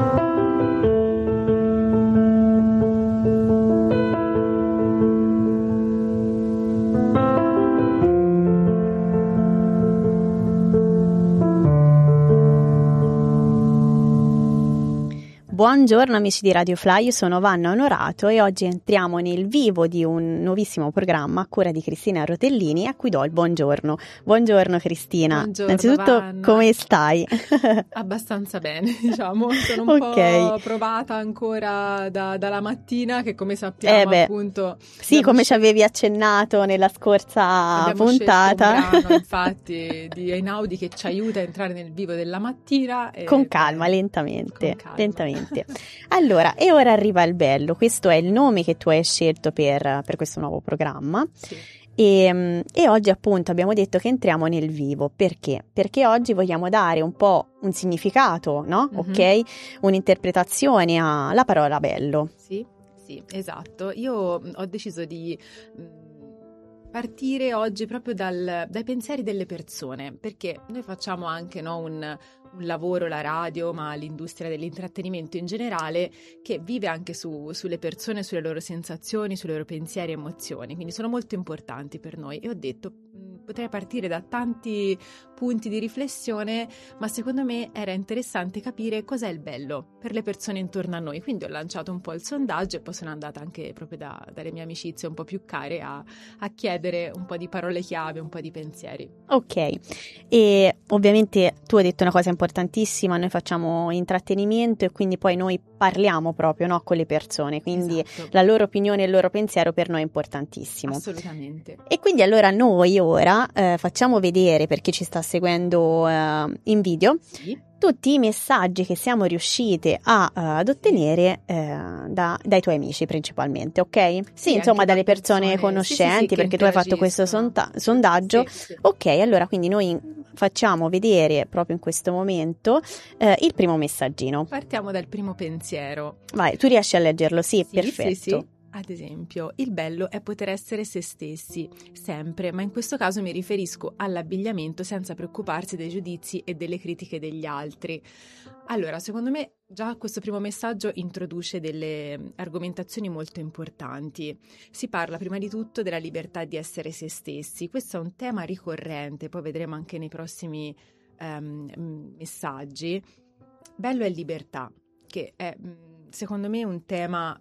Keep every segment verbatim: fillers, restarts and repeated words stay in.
Buongiorno amici di Radio Fly, io sono Vanna Onorato e oggi entriamo nel vivo di un nuovissimo programma a cura di Cristina Rotellini, a cui do il buongiorno. Buongiorno Cristina. Buongiorno, innanzitutto Vanna. Come stai? Abbastanza bene, diciamo, sono un okay. po' provata ancora da, dalla mattina, che come sappiamo eh beh, appunto... Sì, come scel- ci avevi accennato nella scorsa abbiamo puntata. Un brano, infatti, di Einaudi che ci aiuta a entrare nel vivo della mattina. E, con calma, lentamente, con calma. lentamente. Allora, e ora arriva il bello, questo è il nome che tu hai scelto per, per questo nuovo programma. Sì. E, e oggi appunto abbiamo detto che entriamo nel vivo, perché? Perché oggi vogliamo dare un po' un significato, no? Mm-hmm. Ok? Un'interpretazione alla parola bello. Sì, sì, esatto. Io ho deciso di partire oggi proprio dal, dai pensieri delle persone, perché noi facciamo anche, no, un, un lavoro, la radio, ma l'industria dell'intrattenimento in generale, che vive anche su, sulle persone, sulle loro sensazioni, sui loro pensieri e emozioni, quindi sono molto importanti per noi. E ho detto, mh, potrei partire da tanti punti di riflessione, ma secondo me era interessante capire cos'è il bello per le persone intorno a noi, quindi ho lanciato un po' il sondaggio e poi sono andata anche proprio da, dalle mie amicizie un po' più care a, a chiedere un po' di parole chiave, un po' di pensieri. Ok, e ovviamente tu hai detto una cosa importantissima, noi facciamo intrattenimento e quindi poi noi parliamo proprio, no, con le persone, quindi esatto. La loro opinione e il loro pensiero per noi è importantissimo. Assolutamente. E quindi allora noi ora eh, facciamo vedere, per chi ci sta seguendo eh, in video, sì. tutti i messaggi che siamo riuscite a, uh, ad ottenere eh, da, dai tuoi amici principalmente, ok? Sì, sì, insomma dalle persone, persone conoscenti, sì, sì, sì, perché tu hai fatto questo sonta- sondaggio. Sì, sì. Ok, allora quindi noi facciamo vedere proprio in questo momento eh, il primo messaggino. Partiamo dal primo pensiero. Vai, tu riesci a leggerlo? Sì, sì perfetto. Sì, sì. Ad esempio, il bello è poter essere se stessi, sempre, ma in questo caso mi riferisco all'abbigliamento senza preoccuparsi dei giudizi e delle critiche degli altri. Allora, secondo me già questo primo messaggio introduce delle argomentazioni molto importanti. Si parla prima di tutto della libertà di essere se stessi. Questo è un tema ricorrente, poi vedremo anche nei prossimi um, messaggi. Bello è libertà, che è secondo me un tema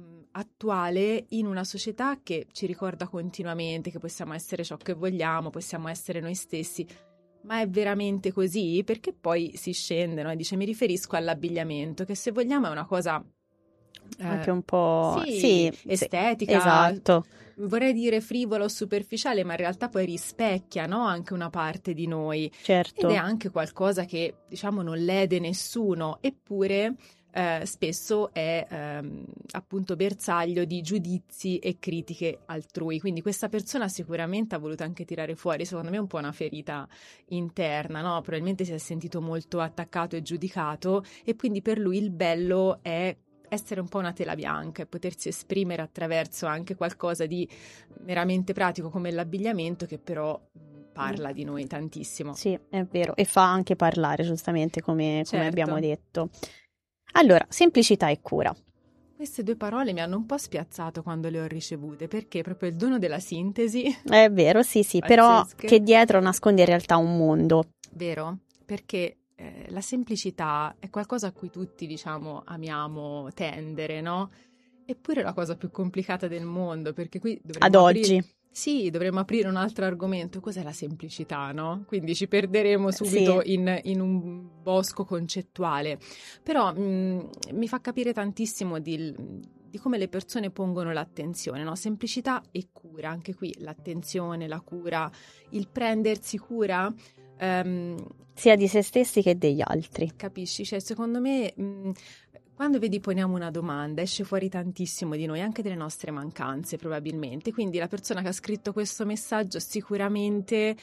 attuale in una società che ci ricorda continuamente che possiamo essere ciò che vogliamo, possiamo essere noi stessi, ma è veramente così? Perché poi si scende, no? E dice mi riferisco all'abbigliamento, che se vogliamo è una cosa eh, anche un po' sì, sì, estetica, sì, esatto. Vorrei dire frivola o superficiale, ma in realtà poi rispecchia, no? Anche una parte di noi. Certo. Ed è anche qualcosa che, diciamo, non lede nessuno, eppure Eh, spesso è ehm, appunto bersaglio di giudizi e critiche altrui, quindi questa persona sicuramente ha voluto anche tirare fuori, secondo me, un po' una ferita interna, no? Probabilmente si è sentito molto attaccato e giudicato e quindi per lui il bello è essere un po' una tela bianca e potersi esprimere attraverso anche qualcosa di meramente pratico come l'abbigliamento, che però parla di noi tantissimo. Sì, è vero, e fa anche parlare, giustamente, come, certo. come abbiamo detto. Allora, semplicità e cura. Queste due parole mi hanno un po' spiazzato quando le ho ricevute, perché proprio il dono della sintesi. È vero, sì, sì, però che dietro nasconde in realtà un mondo. Vero, perché eh, la semplicità è qualcosa a cui tutti, diciamo, amiamo tendere, no? Eppure è la cosa più complicata del mondo, perché qui dovremmo Ad aprire... oggi. Sì, dovremmo aprire un altro argomento. Cos'è la semplicità, no? Quindi ci perderemo subito sì. in, in un bosco concettuale. Però mh, mi fa capire tantissimo di, di come le persone pongono l'attenzione, no? Semplicità e cura. Anche qui l'attenzione, la cura, il prendersi cura... Um, sia di se stessi che degli altri. Capisci? Cioè, secondo me... Mh, quando vedi poniamo una domanda esce fuori tantissimo di noi, anche delle nostre mancanze probabilmente, quindi la persona che ha scritto questo messaggio sicuramente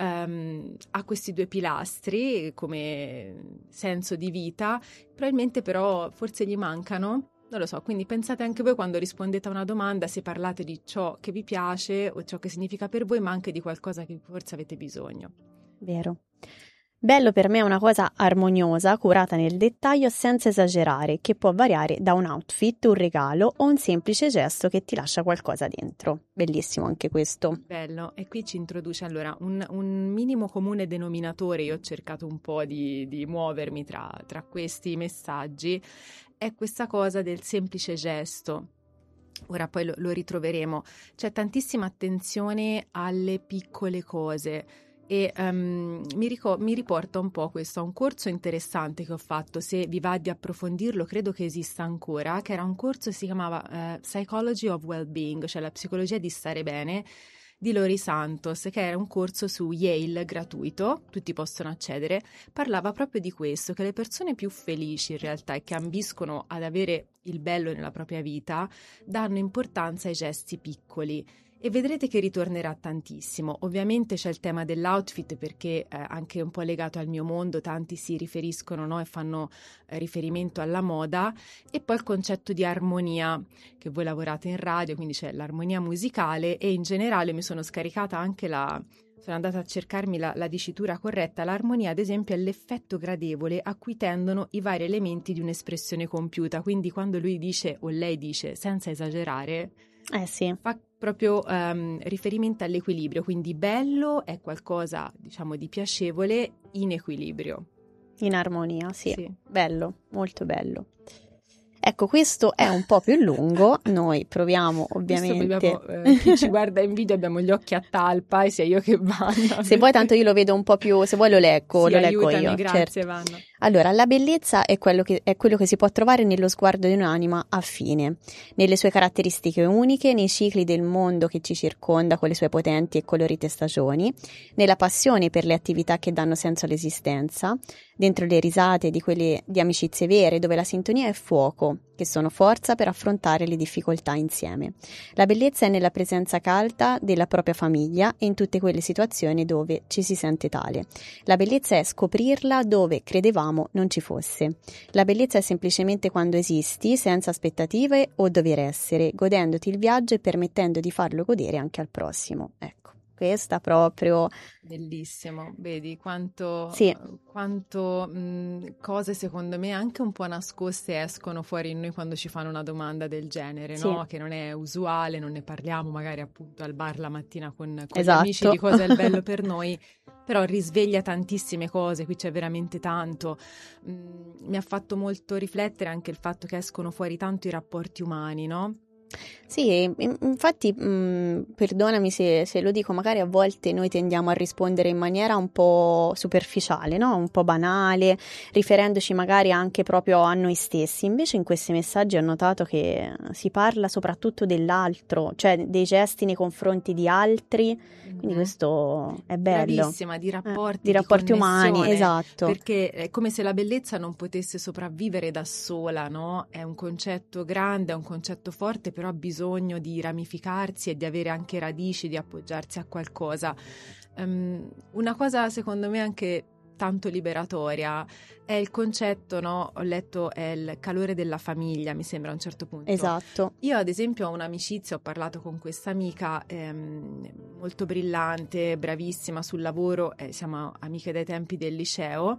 um, ha questi due pilastri come senso di vita, probabilmente però forse gli mancano, non lo so, quindi pensate anche voi quando rispondete a una domanda se parlate di ciò che vi piace o ciò che significa per voi, ma anche di qualcosa che forse avete bisogno. Vero. Bello per me è una cosa armoniosa, curata nel dettaglio senza esagerare, che può variare da un outfit, un regalo o un semplice gesto che ti lascia qualcosa dentro. Bellissimo anche questo. Bello, e qui ci introduce allora un, un minimo comune denominatore. Io ho cercato un po' di, di muovermi tra, tra questi messaggi, è questa cosa del semplice gesto. Ora poi lo, lo ritroveremo. C'è tantissima attenzione alle piccole cose. E um, mi, ricor- mi riporta un po' questo a un corso interessante che ho fatto, se vi va di approfondirlo credo che esista ancora, che era un corso che si chiamava uh, Psychology of Wellbeing, cioè la psicologia di stare bene, di Lori Santos, che era un corso su Yale gratuito, tutti possono accedere. Parlava proprio di questo, che le persone più felici in realtà e che ambiscono ad avere il bello nella propria vita danno importanza ai gesti piccoli. E vedrete che ritornerà tantissimo. Ovviamente c'è il tema dell'outfit perché eh, anche un po' legato al mio mondo, tanti si riferiscono, no, e fanno eh, riferimento alla moda, e poi il concetto di armonia, che voi lavorate in radio, quindi c'è l'armonia musicale, e in generale mi sono scaricata anche la... sono andata a cercarmi la, la dicitura corretta. L'armonia, ad esempio, è l'effetto gradevole a cui tendono i vari elementi di un'espressione compiuta. Quindi quando lui dice, o lei dice, senza esagerare, Eh sì. fa proprio um, riferimento all'equilibrio, quindi bello è qualcosa, diciamo, di piacevole in equilibrio. In armonia, sì. Sì. Bello, molto bello. Ecco, questo è un po' più lungo, noi proviamo ovviamente... Abbiamo, eh, chi ci guarda in video abbiamo gli occhi a talpa, e sia io che Vanna. Se vuoi tanto io lo vedo un po' più, se vuoi lo leggo, sì, lo leggo aiutami, io. grazie, Certo. Vanna. Allora, la bellezza è quello, che, è quello che si può trovare nello sguardo di un'anima affine, nelle sue caratteristiche uniche, nei cicli del mondo che ci circonda con le sue potenti e colorite stagioni, nella passione per le attività che danno senso all'esistenza, dentro le risate di quelle di amicizie vere dove la sintonia è fuoco, che sono forza per affrontare le difficoltà insieme. La bellezza è nella presenza calda della propria famiglia e in tutte quelle situazioni dove ci si sente tale. La bellezza è scoprirla dove credevamo non ci fosse. La bellezza è semplicemente quando esisti, senza aspettative o dover essere, godendoti il viaggio e permettendo di farlo godere anche al prossimo. Ecco. Questa proprio... Bellissimo, vedi quanto, sì. quanto mh, cose secondo me anche un po' nascoste escono fuori in noi quando ci fanno una domanda del genere, sì. no? Che non è usuale, non ne parliamo magari appunto al bar la mattina con, con esatto. gli amici di cosa è il bello per noi, però risveglia tantissime cose, qui c'è veramente tanto. Mh, mi ha fatto molto riflettere anche il fatto che escono fuori tanto i rapporti umani, no? Sì, infatti, mh, perdonami se, se lo dico, magari a volte noi tendiamo a rispondere in maniera un po' superficiale, no? Un po' banale, riferendoci magari anche proprio a noi stessi. Invece in questi messaggi ho notato che si parla soprattutto dell'altro, cioè dei gesti nei confronti di altri, quindi mm-hmm. questo è bello. Bravissima, di rapporti, eh, di rapporti di umani, esatto. Perché è come se la bellezza non potesse sopravvivere da sola, no? È un concetto grande, è un concetto forte, però ha bisogno di ramificarsi e di avere anche radici, di appoggiarsi a qualcosa. Um, una cosa secondo me anche tanto liberatoria è il concetto, no? Ho letto, è il calore della famiglia, mi sembra a un certo punto. Esatto. Io ad esempio ho un'amicizia, ho parlato con questa amica ehm, molto brillante, bravissima sul lavoro, eh, siamo amiche dai tempi del liceo,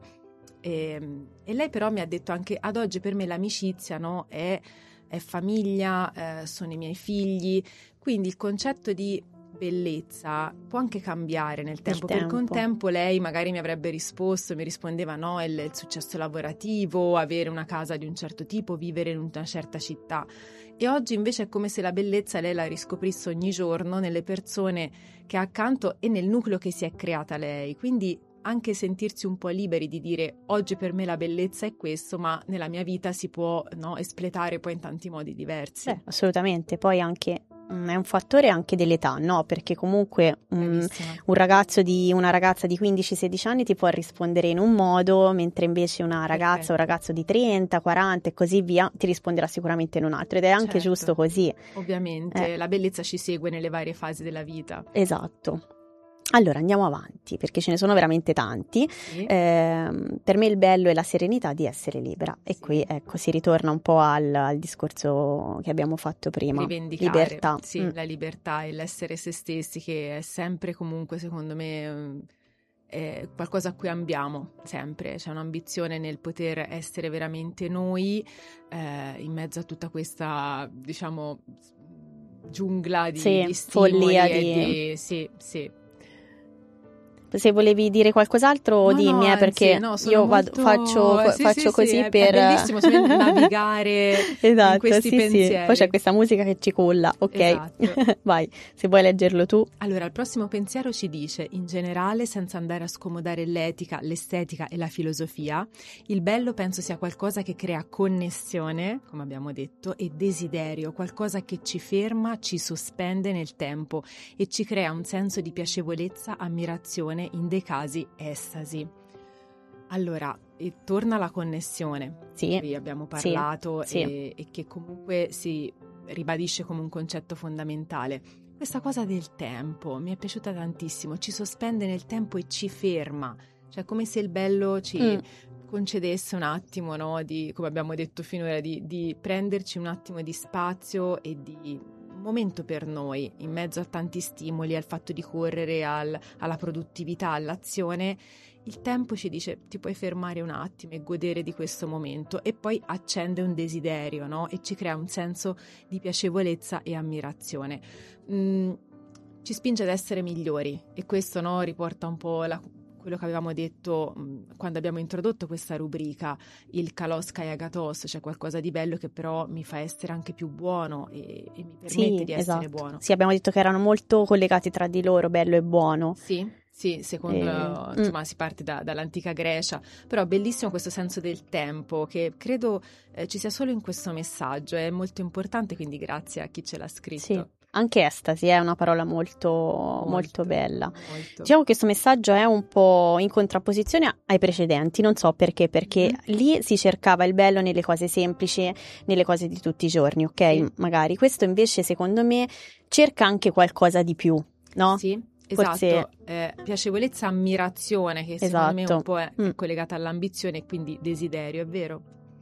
e, e lei però mi ha detto anche ad oggi per me l'amicizia, no, è è famiglia, eh, sono i miei figli, quindi il concetto di bellezza può anche cambiare nel tempo, tempo. perché un tempo lei magari mi avrebbe risposto, mi rispondeva no, è il, il successo lavorativo, avere una casa di un certo tipo, vivere in una certa città, e oggi invece è come se la bellezza lei la riscoprisse ogni giorno nelle persone che ha accanto e nel nucleo che si è creata lei, quindi anche sentirsi un po' liberi di dire oggi per me la bellezza è questo, ma nella mia vita si può, no, espletare poi in tanti modi diversi. Beh, assolutamente, poi anche mh, è un fattore anche dell'età, no? Perché comunque mh, un ragazzo di una ragazza di quindici sedici anni ti può rispondere in un modo, mentre invece una ragazza o un ragazzo di trenta, quaranta e così via ti risponderà sicuramente in un altro, ed è anche certo, giusto così. Ovviamente, eh. la bellezza ci segue nelle varie fasi della vita. Esatto. Allora andiamo avanti perché ce ne sono veramente tanti. Sì. Eh, per me il bello è la serenità di essere libera, e sì. Qui ecco si ritorna un po' al, al discorso che abbiamo fatto prima. Rivendicare, libertà. Sì, mm. la libertà e l'essere se stessi, che è sempre comunque secondo me è qualcosa a cui ambiamo sempre, c'è un'ambizione nel poter essere veramente noi eh, in mezzo a tutta questa, diciamo, giungla di, sì, di stimoli follia e di... di... Sì, sì. Se volevi dire qualcos'altro, No, dimmi, no, eh, perché anzi, no, io vado, molto... faccio, sì, faccio sì, così sì, è, per... è bellissimo secondo me, navigare esatto, in questi sì, pensieri. Sì. Poi c'è questa musica che ci culla, ok? Esatto. Vai, se vuoi leggerlo tu. Allora, il prossimo pensiero ci dice, in generale, senza andare a scomodare l'etica, l'estetica e la filosofia, il bello penso sia qualcosa che crea connessione, come abbiamo detto, e desiderio, qualcosa che ci ferma, ci sospende nel tempo e ci crea un senso di piacevolezza, ammirazione, in dei casi estasi. Allora, e torna la connessione, sì, di cui abbiamo parlato sì, e, sì. e che comunque si ribadisce come un concetto fondamentale. Questa cosa del tempo mi è piaciuta tantissimo, ci sospende nel tempo e ci ferma, cioè come se il bello ci mm. concedesse un attimo, no? Di, come abbiamo detto finora, di, di prenderci un attimo di spazio e di momento per noi, in mezzo a tanti stimoli, al fatto di correre, al, alla produttività, all'azione. Il tempo ci dice ti puoi fermare un attimo e godere di questo momento, e poi accende un desiderio, no? E ci crea un senso di piacevolezza e ammirazione. Mm, ci spinge ad essere migliori, e questo, no, riporta un po' la, quello che avevamo detto mh, quando abbiamo introdotto questa rubrica, il kalos kai agathos, cioè qualcosa di bello che però mi fa essere anche più buono e, e mi permette sì, di essere esatto. buono. Sì, abbiamo detto che erano molto collegati tra di loro, bello e buono. Sì. Sì, secondo, eh, insomma, mm. si parte da, dall'antica Grecia, però bellissimo questo senso del tempo che credo eh, ci sia solo in questo messaggio, è molto importante, quindi grazie a chi ce l'ha scritto. Sì, anche estasi è una parola molto, molto, molto bella. Molto. Diciamo che questo messaggio è un po' in contrapposizione ai precedenti, non so perché, perché mm-hmm. lì si cercava il bello nelle cose semplici, nelle cose di tutti i giorni, ok? Sì. Magari questo invece secondo me cerca anche qualcosa di più, no? Sì. Forse... Esatto, eh, piacevolezza, ammirazione, che esatto. secondo me un po' è, mm. è collegata all'ambizione e quindi desiderio, è vero?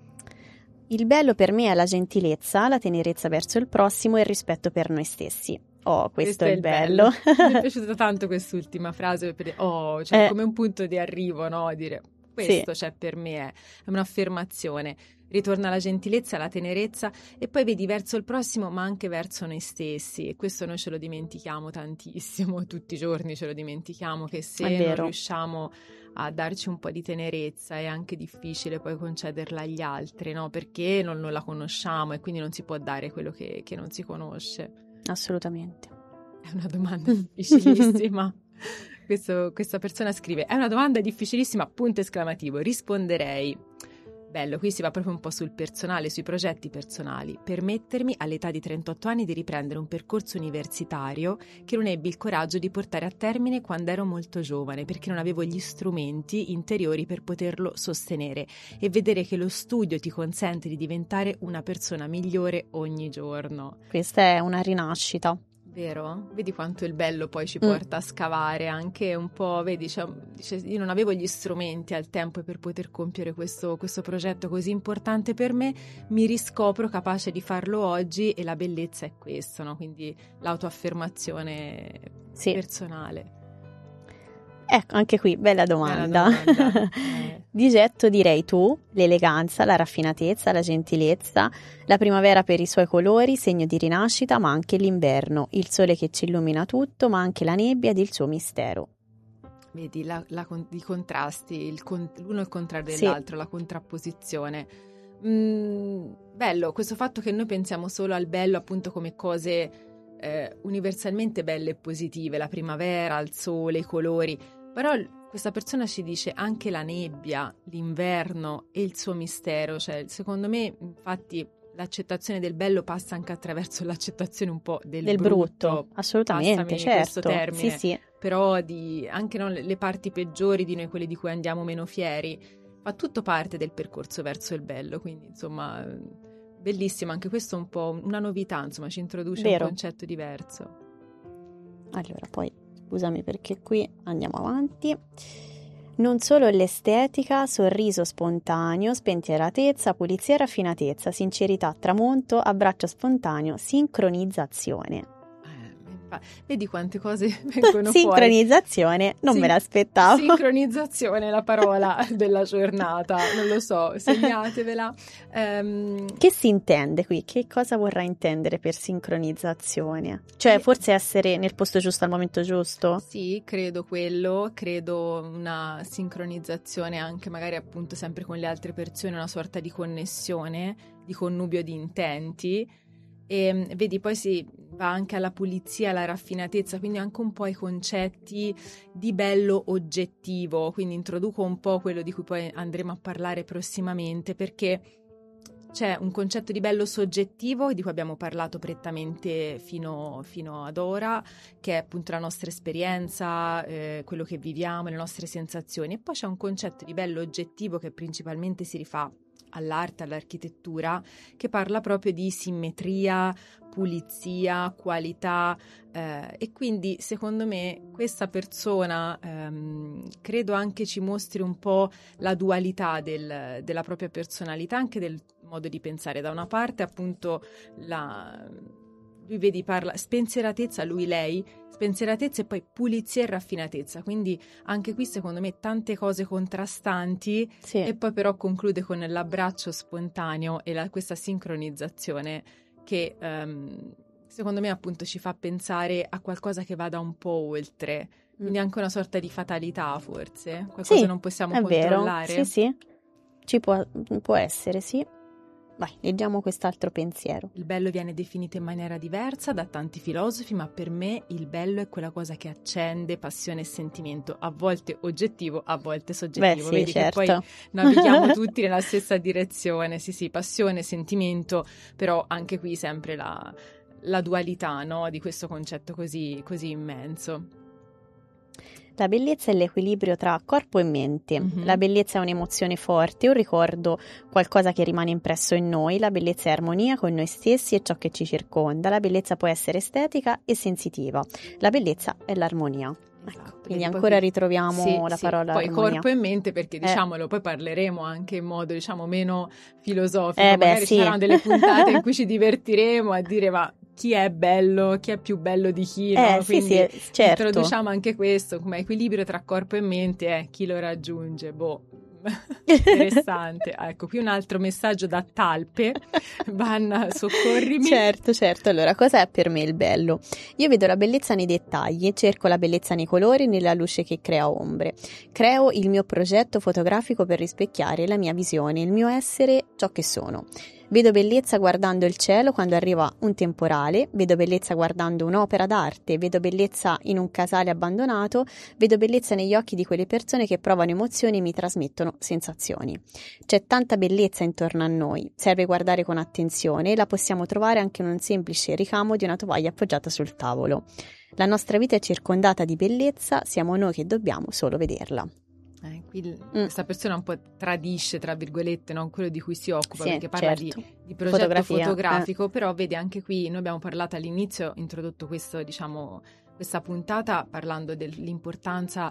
Il bello per me è la gentilezza, la tenerezza verso il prossimo e il rispetto per noi stessi. Oh, questo, questo è il bello. bello. Mi è piaciuta tanto quest'ultima frase, per, oh, cioè eh. come un punto di arrivo, no? Dire questo, sì. Cioè, per me è, è un'affermazione. Ritorna la gentilezza, la tenerezza e poi vedi verso il prossimo ma anche verso noi stessi, e questo noi ce lo dimentichiamo tantissimo, tutti i giorni ce lo dimentichiamo, che se non riusciamo a darci un po' di tenerezza è anche difficile poi concederla agli altri, no? Perché non, non la conosciamo e quindi non si può dare quello che, che non si conosce. Assolutamente. È una domanda difficilissima. Questo, questa persona scrive, è una domanda difficilissima, punto esclamativo, risponderei. Bello, qui si va proprio un po' sul personale, sui progetti personali. Permettermi all'età di trentotto anni di riprendere un percorso universitario che non ebbi il coraggio di portare a termine quando ero molto giovane, perché non avevo gli strumenti interiori per poterlo sostenere, e vedere che lo studio ti consente di diventare una persona migliore ogni giorno. Questa è una rinascita. Vero? Vedi quanto il bello poi ci porta mm. a scavare anche un po', vedi, cioè, dice, io non avevo gli strumenti al tempo per poter compiere questo, questo progetto così importante per me, mi riscopro capace di farlo oggi e la bellezza è questo, no? Quindi l'autoaffermazione sì. personale. Ecco, anche qui, bella domanda. Bella domanda. eh. Di getto direi tu, l'eleganza, la raffinatezza, la gentilezza, la primavera per i suoi colori, segno di rinascita, ma anche l'inverno, il sole che ci illumina tutto, ma anche la nebbia ed il suo mistero. Vedi, la, la, i contrasti, il, l'uno il contrario sì. dell'altro, la contrapposizione. Mm, bello, questo fatto che noi pensiamo solo al bello appunto come cose eh, universalmente belle e positive, la primavera, il sole, i colori, però questa persona ci dice anche la nebbia, l'inverno e il suo mistero, cioè secondo me infatti l'accettazione del bello passa anche attraverso l'accettazione un po' del, del brutto, brutto. Assolutamente, passami certo. questo termine, sì, sì. però di anche no, le parti peggiori di noi, quelle di cui andiamo meno fieri, fa tutto parte del percorso verso il bello, quindi insomma bellissimo, anche questo è un po' una novità, insomma ci introduce Vero. un concetto diverso. Allora poi scusami perché qui andiamo avanti. Non solo l'estetica, sorriso spontaneo, spensieratezza, pulizia e raffinatezza, sincerità, tramonto, abbraccio spontaneo, sincronizzazione. Eh, Vedi quante cose vengono fuori. Sincronizzazione, non Sin- me l'aspettavo. Sincronizzazione è la parola della giornata, non lo so, segnatevela. Um, che si intende qui? Che cosa vorrà intendere per sincronizzazione? Cioè, forse essere nel posto giusto al momento giusto? Sì, credo quello, credo una sincronizzazione anche magari appunto sempre con le altre persone, una sorta di connessione, di connubio di intenti. E vedi, poi si va anche alla pulizia, alla raffinatezza, quindi anche un po' i concetti di bello oggettivo, quindi introduco un po' quello di cui poi andremo a parlare prossimamente, perché c'è un concetto di bello soggettivo di cui abbiamo parlato prettamente fino, fino ad ora, che è appunto la nostra esperienza, eh, quello che viviamo, le nostre sensazioni, e poi c'è un concetto di bello oggettivo che principalmente si rifà all'arte, all'architettura, che parla proprio di simmetria, pulizia, qualità, eh, e quindi secondo me questa persona ehm, credo anche ci mostri un po' la dualità del, della propria personalità, anche del modo di pensare. Da una parte appunto la... lui vedi parla spensieratezza, lui lei, spensieratezza e poi pulizia e raffinatezza, quindi anche qui secondo me tante cose contrastanti, sì. E poi però conclude con l'abbraccio spontaneo e la, questa sincronizzazione che um, secondo me appunto ci fa pensare a qualcosa che vada un po' oltre, quindi anche una sorta di fatalità forse, qualcosa sì, non possiamo è controllare. Vero. Sì, sì, ci può, può essere, sì. Vai, leggiamo quest'altro pensiero. Il bello viene definito in maniera diversa da tanti filosofi, ma per me il bello è quella cosa che accende passione e sentimento, a volte oggettivo, a volte soggettivo. Beh, sì, Vedi certo. che poi navighiamo tutti nella stessa direzione, sì sì, passione, sentimento, però anche qui sempre la, la dualità, no, di questo concetto così, così immenso. La bellezza è l'equilibrio tra corpo e mente. Mm-hmm. La bellezza è un'emozione forte, un ricordo, qualcosa che rimane impresso in noi. La bellezza è armonia con noi stessi e ciò che ci circonda. La bellezza può essere estetica e sensitiva. La bellezza è l'armonia. Esatto, ecco, quindi ancora poi, ritroviamo sì, la sì, parola poi armonia. Corpo e mente, perché diciamolo, eh. poi parleremo anche in modo diciamo meno filosofico, eh, magari beh, ci sì. saranno delle puntate in cui ci divertiremo a dire ma chi è bello, chi è più bello di chi, eh, no? Sì, Quindi sì, certo. introduciamo anche questo come equilibrio tra corpo e mente, eh, chi lo raggiunge, boh. Interessante. Ecco, qui un altro messaggio da Talpe. Vanna, soccorrimi. Certo, certo. Allora, cosa è per me il bello? Io vedo la bellezza nei dettagli, cerco la bellezza nei colori e nella luce che crea ombre. Creo il mio progetto fotografico per rispecchiare la mia visione, il mio essere, ciò che sono. Vedo bellezza guardando il cielo quando arriva un temporale, vedo bellezza guardando un'opera d'arte, vedo bellezza in un casale abbandonato, vedo bellezza negli occhi di quelle persone che provano emozioni e mi trasmettono sensazioni. C'è tanta bellezza intorno a noi, serve guardare con attenzione e la possiamo trovare anche in un semplice ricamo di una tovaglia appoggiata sul tavolo. La nostra vita è circondata di bellezza, siamo noi che dobbiamo solo vederla. Eh, qui mm. questa persona un po' tradisce, tra virgolette, no? Quello di cui si occupa, sì, perché parla certo. di, di progetto Fotografia, fotografico, eh. però vede anche qui, noi abbiamo parlato all'inizio, ho introdotto questo, diciamo, questa puntata parlando dell'importanza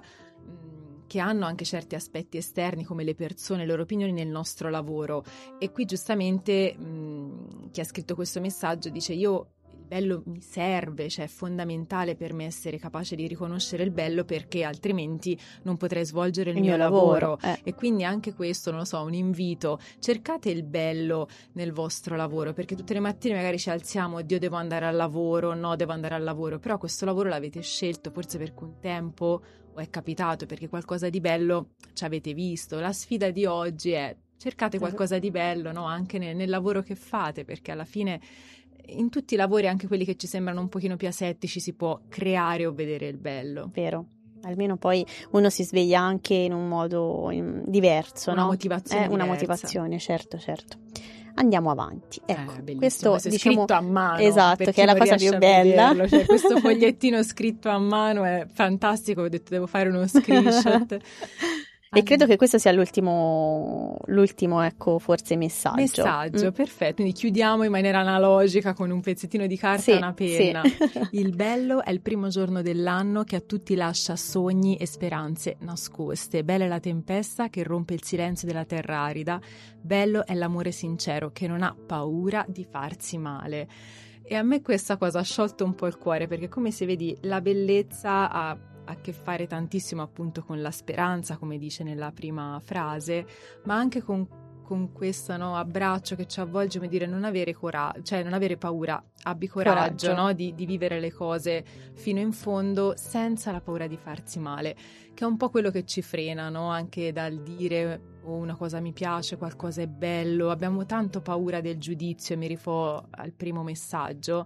mh, che hanno anche certi aspetti esterni come le persone, le loro opinioni nel nostro lavoro, e qui giustamente mh, chi ha scritto questo messaggio dice io bello mi serve, cioè è fondamentale per me essere capace di riconoscere il bello, perché altrimenti non potrei svolgere il, il mio, mio lavoro, lavoro. Eh. E quindi anche questo, non lo so, un invito, cercate il bello nel vostro lavoro, perché tutte le mattine magari ci alziamo, oddio devo andare al lavoro, no devo andare al lavoro, però questo lavoro l'avete scelto forse perché un tempo o è capitato perché qualcosa di bello ci avete visto. La sfida di oggi è cercate qualcosa di bello, no? Anche nel, nel lavoro che fate, perché alla fine in tutti i lavori, anche quelli che ci sembrano un pochino più asettici, si può creare o vedere il bello. Vero, almeno poi uno si sveglia anche in un modo in, diverso, una no? motivazione È una diversa. motivazione, certo, certo. Andiamo avanti. Ecco, eh, questo questo diciamo scritto a mano, esatto, che è la cosa più bella. Cioè, questo fogliettino scritto a mano è fantastico, ho detto devo fare uno screenshot. E credo che questo sia l'ultimo, l'ultimo ecco, forse messaggio. Messaggio, mm. perfetto. Quindi chiudiamo in maniera analogica con un pezzettino di carta sì, e una penna. Sì. Il bello è il primo giorno dell'anno che a tutti lascia sogni e speranze nascoste. Bella è la tempesta che rompe il silenzio della terra arida. Bello è l'amore sincero che non ha paura di farsi male. E a me questa cosa ha sciolto un po' il cuore, perché come se vedi la bellezza ha a che fare tantissimo appunto con la speranza, come dice nella prima frase, ma anche con, con questo no, abbraccio che ci avvolge, come dire non avere coraggio, cioè non avere paura, abbi coraggio, coraggio. No, di, di vivere le cose fino in fondo senza la paura di farsi male, che è un po' quello che ci frena, no? Anche dal dire oh, una cosa mi piace, qualcosa è bello, abbiamo tanto paura del giudizio, e mi rifò al primo messaggio.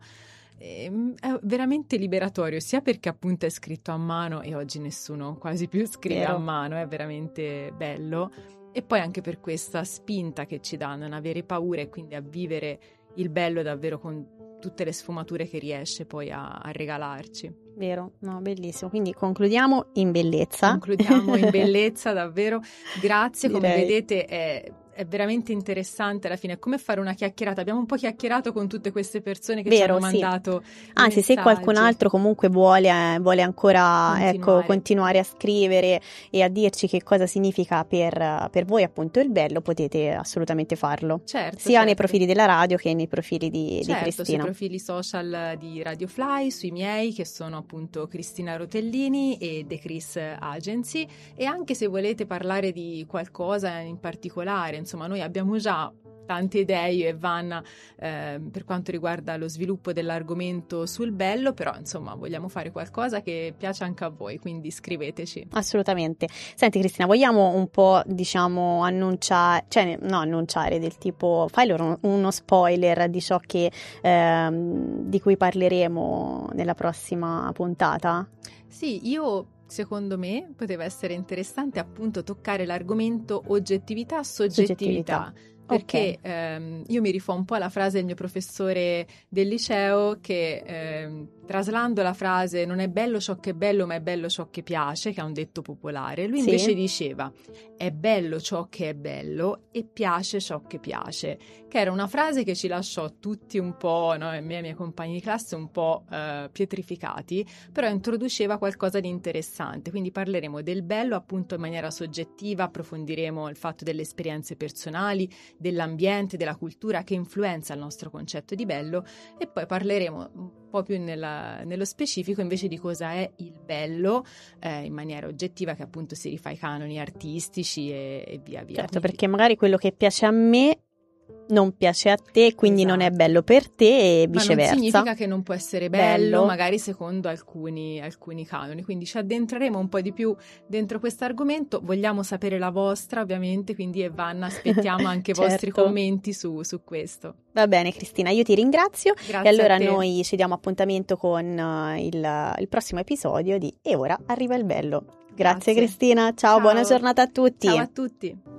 È veramente liberatorio, sia perché appunto è scritto a mano e oggi nessuno quasi più scrive Vero. a mano, è veramente bello, e poi anche per questa spinta che ci dà a non avere paura e quindi a vivere il bello davvero con tutte le sfumature che riesce poi a, a regalarci. Vero, no, bellissimo. Quindi concludiamo in bellezza. Concludiamo in bellezza, davvero. Grazie, Direi. Come vedete è... è veramente interessante alla fine, è come fare una chiacchierata. Abbiamo un po' chiacchierato con tutte queste persone che Vero, ci hanno sì. mandato anzi messaggi. Se qualcun altro comunque vuole, eh, vuole ancora continuare. Ecco, continuare a scrivere e a dirci che cosa significa per, per voi appunto il bello, potete assolutamente farlo, certo, sia certo. nei profili della radio che nei profili di, certo, di Cristina, sui profili social di Radio Fly, sui miei che sono appunto Cristina Rotellini e The Chris Agency, e anche se volete parlare di qualcosa in particolare, insomma noi abbiamo già tante idee, io e Vanna, eh, per quanto riguarda lo sviluppo dell'argomento sul bello, però insomma vogliamo fare qualcosa che piace anche a voi, quindi scriveteci. Assolutamente. Senti Cristina, vogliamo un po' diciamo annunciare, cioè no annunciare del tipo, fai loro uno spoiler di ciò che ehm, di cui parleremo nella prossima puntata? Sì, io secondo me poteva essere interessante appunto toccare l'argomento oggettività-soggettività. Soggettività. Perché okay. ehm, io mi rifò un po' alla frase del mio professore del liceo che ehm, traslando la frase non è bello ciò che è bello ma è bello ciò che piace, che è un detto popolare, lui sì. invece diceva è bello ciò che è bello e piace ciò che piace, che era una frase che ci lasciò tutti un po', no, e me e i miei compagni di classe un po' eh, pietrificati, però introduceva qualcosa di interessante, quindi parleremo del bello appunto in maniera soggettiva, approfondiremo il fatto delle esperienze personali, dell'ambiente, della cultura che influenza il nostro concetto di bello, e poi parleremo un po' più nella, nello specifico invece di cosa è il bello eh, in maniera oggettiva, che appunto si rifà ai canoni artistici e, e via via. Certo, quindi... perché magari quello che piace a me non piace a te, quindi esatto. non è bello per te e viceversa. Ma non significa che non può essere bello, bello. magari secondo alcuni, alcuni canoni, quindi ci addentreremo un po' di più dentro questo argomento. Vogliamo sapere la vostra ovviamente, quindi e Vanna aspettiamo anche i certo. vostri commenti su, su questo. Va bene Cristina, io ti ringrazio. Grazie e allora a te. Noi ci diamo appuntamento con uh, il, il prossimo episodio di E ora arriva il bello. Grazie, Grazie. Cristina, ciao, ciao, buona giornata a tutti. Ciao a tutti.